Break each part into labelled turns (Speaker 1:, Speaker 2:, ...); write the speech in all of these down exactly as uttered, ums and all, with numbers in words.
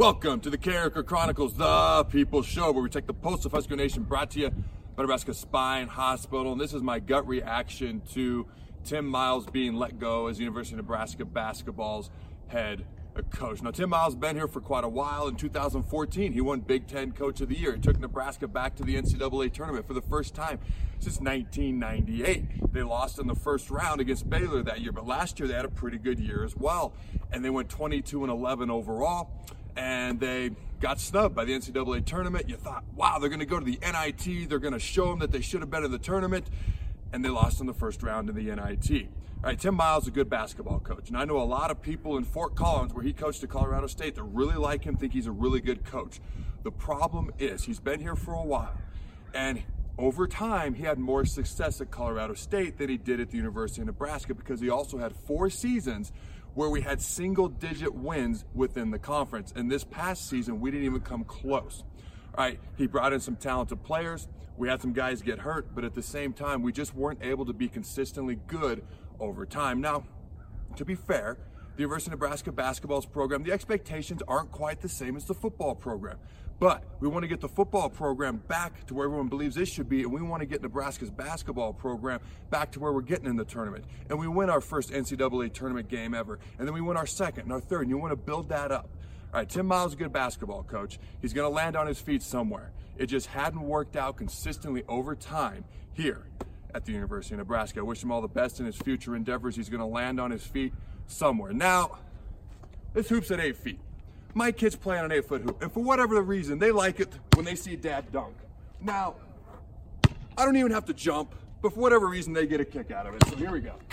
Speaker 1: Welcome to the Character Chronicles, the People's Show, where we take the pulse of Husker Nation, brought to you by Nebraska Spine Hospital. And this is my gut reaction to Tim Miles being let go as University of Nebraska basketball's head coach. Now, Tim Miles has been here for quite a while. In two thousand fourteen, he won Big Ten Coach of the Year. He took Nebraska back to the N C double A tournament for the first time since nineteen ninety-eight. They lost in the first round against Baylor that year, but last year they had a pretty good year as well. And they went twenty-two and eleven overall. And they got snubbed by the N C double A tournament. You thought, wow, they're going to go to the N I T. They're going to show them that they should have been in the tournament. And they lost in the first round in the N I T. All right, Tim Miles is a good basketball coach. And I know a lot of people in Fort Collins, where he coached at Colorado State, that really like him, think he's a really good coach. The problem is he's been here for a while. And over time, he had more success at Colorado State than he did at the University of Nebraska, because he also had four seasons where we had single-digit wins within the conference. And this past season, we didn't even come close. All right, he brought in some talented players. We had some guys get hurt, but at the same time, we just weren't able to be consistently good over time. Now, to be fair, the University of Nebraska basketball's program, the expectations aren't quite the same as the football program. But we want to get the football program back to where everyone believes it should be, and we want to get Nebraska's basketball program back to where we're getting in the tournament. And we win our first N C double A tournament game ever, and then we win our second and our third, and you want to build that up. All right, Tim Miles is a good basketball coach. He's going to land on his feet somewhere. It just hadn't worked out consistently over time here at the University of Nebraska. I wish him all the best in his future endeavors. He's going to land on his feet somewhere. Now, this hoop's at eight feet. My kids play on an eight-foot hoop, and for whatever the reason, they like it when they see Dad dunk. Now, I don't even have to jump, but for whatever reason, they get a kick out of it. So here we go.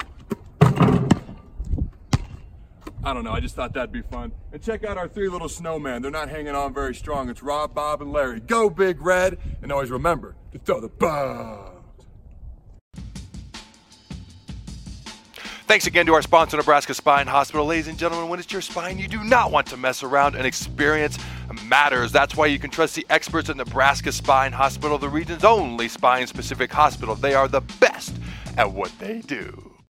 Speaker 1: I don't know, I just thought that'd be fun. And check out our three little snowmen. They're not hanging on very strong. It's Rob, Bob, and Larry. Go Big Red, and always remember to throw the ball.
Speaker 2: Thanks again to our sponsor, Nebraska Spine Hospital. Ladies and gentlemen, when it's your spine, you do not want to mess around, and experience matters. That's why you can trust the experts at Nebraska Spine Hospital, the region's only spine-specific hospital. They are the best at what they do.